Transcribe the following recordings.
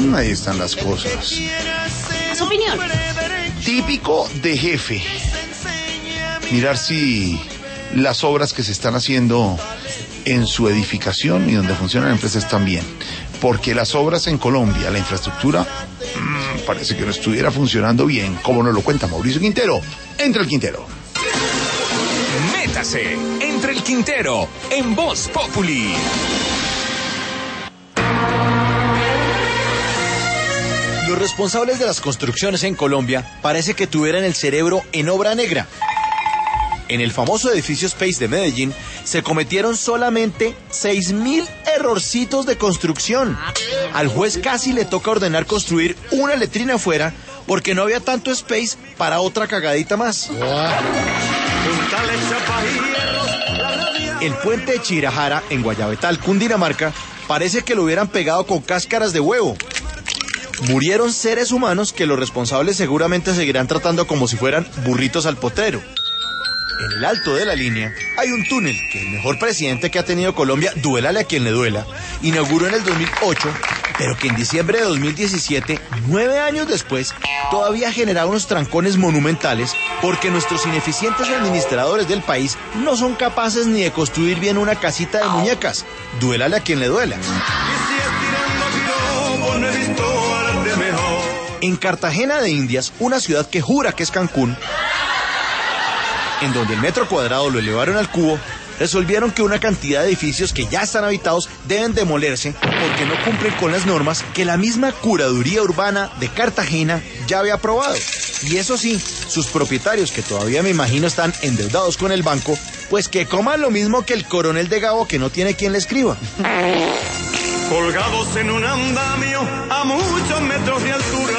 Ahí están las cosas. Su opinión. Típico de jefe. Mirar si las obras que se están haciendo en su edificación y donde funcionan las empresas están bien. Porque las obras en Colombia, la infraestructura, parece que no estuviera funcionando bien, como nos lo cuenta Mauricio Quintero. Entre el Quintero. Métase entre el Quintero en Voz Populi. Los responsables de las construcciones en Colombia parece que tuvieran el cerebro en obra negra. En el famoso edificio Space de Medellín se cometieron solamente 6.000 errorcitos de construcción. Al juez casi le toca ordenar construir una letrina afuera porque no había tanto space para otra cagadita más. El puente de Chirajara en Guayabetal, Cundinamarca, parece que lo hubieran pegado con cáscaras de huevo. Murieron seres humanos que los responsables seguramente seguirán tratando como si fueran burritos al potrero. En el alto de la línea hay un túnel que el mejor presidente que ha tenido Colombia, duélale a quien le duela, inauguró en el 2008, pero que en diciembre de 2017, 9 años después, todavía genera unos trancones monumentales porque nuestros ineficientes administradores del país no son capaces ni de construir bien una casita de muñecas. Duélale a quien le duela. En Cartagena de Indias, una ciudad que jura que es Cancún, en donde el metro cuadrado lo elevaron al cubo, resolvieron que una cantidad de edificios que ya están habitados deben demolerse porque no cumplen con las normas que la misma Curaduría Urbana de Cartagena ya había aprobado. Y eso sí, sus propietarios, que todavía me imagino están endeudados con el banco, pues que coman lo mismo que el coronel de Gabo que no tiene quien le escriba. Colgados en un andamio a muchos metros de altura.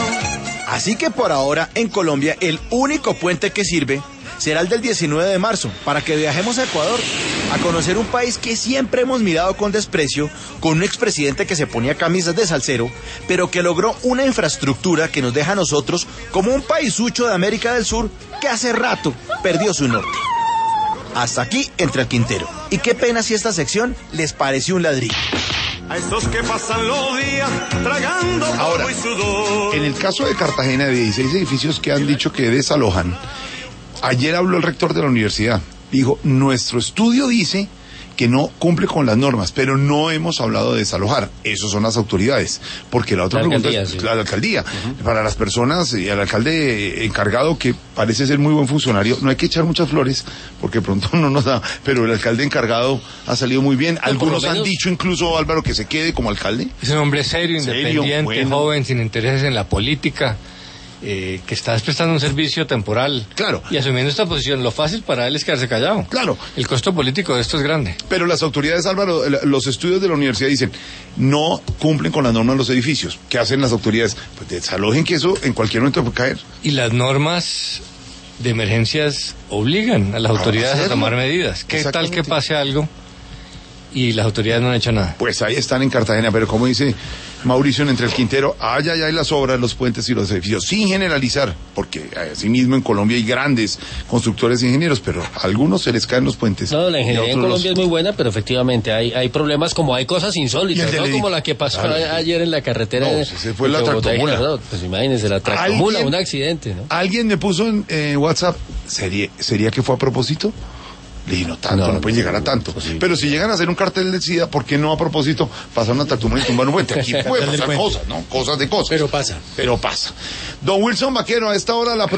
Así que por ahora, en Colombia, el único puente que sirve será el del 19 de marzo, para que viajemos a Ecuador, a conocer un país que siempre hemos mirado con desprecio, con un expresidente que se ponía camisas de salsero, pero que logró una infraestructura que nos deja a nosotros como un paisucho de América del Sur que hace rato perdió su norte. Hasta aquí Entre el Quintero. Y qué pena si esta sección les pareció un ladrillo. A esos que pasan los días tragando polvo y sudor. En el caso de Cartagena, de 16 edificios que han dicho que desalojan, ayer habló el rector de la universidad. Dijo, nuestro estudio dice que no cumple con las normas, pero no hemos hablado de desalojar. Esos son las autoridades. Porque la otra pregunta es la alcaldía. Para las personas y al alcalde encargado, que parece ser muy buen funcionario, no hay que echar muchas flores, porque pronto no nos da, pero el alcalde encargado ha salido muy bien. Algunos han dicho incluso, Álvaro, que se quede como alcalde. Es un hombre serio, independiente, bueno, joven, sin intereses en la política. Que estás prestando un servicio temporal. Claro. Y asumiendo esta posición, lo fácil para él es quedarse callado. Claro. El costo político de esto es grande. Pero las autoridades, Álvaro, los estudios de la universidad dicen, no cumplen con las normas de los edificios. ¿Qué hacen las autoridades? Pues desalojen, que eso en cualquier momento puede caer. Y las normas de emergencias obligan a las autoridades a tomar medidas. ¿Qué tal que pase algo y las autoridades no han hecho nada? Pues ahí están en Cartagena, pero como dice Mauricio en Entre el Quintero, hay las obras, los puentes y los edificios, sin generalizar, porque asimismo en Colombia hay grandes constructores e ingenieros, pero a algunos se les caen los puentes. No, la ingeniería en Colombia es muy buena, pero efectivamente hay problemas, como hay cosas insólitas, ¿no? Como la que pasó ayer en la carretera. No, ese fue la tractomula. No, pues imagínense, la tractomula, un accidente, ¿no? Alguien me puso en WhatsApp, ¿sería que fue a propósito? Le dije, no tanto, no pueden llegar a tanto. Posible. Pero si llegan a hacer un cartel de SIDA, ¿por qué no a propósito pasar una tractomula y tumbar un puente? Aquí puede pasar cosas, ¿no? Cosas de cosas. Pero pasa. Don Wilson Vaquero, a esta hora la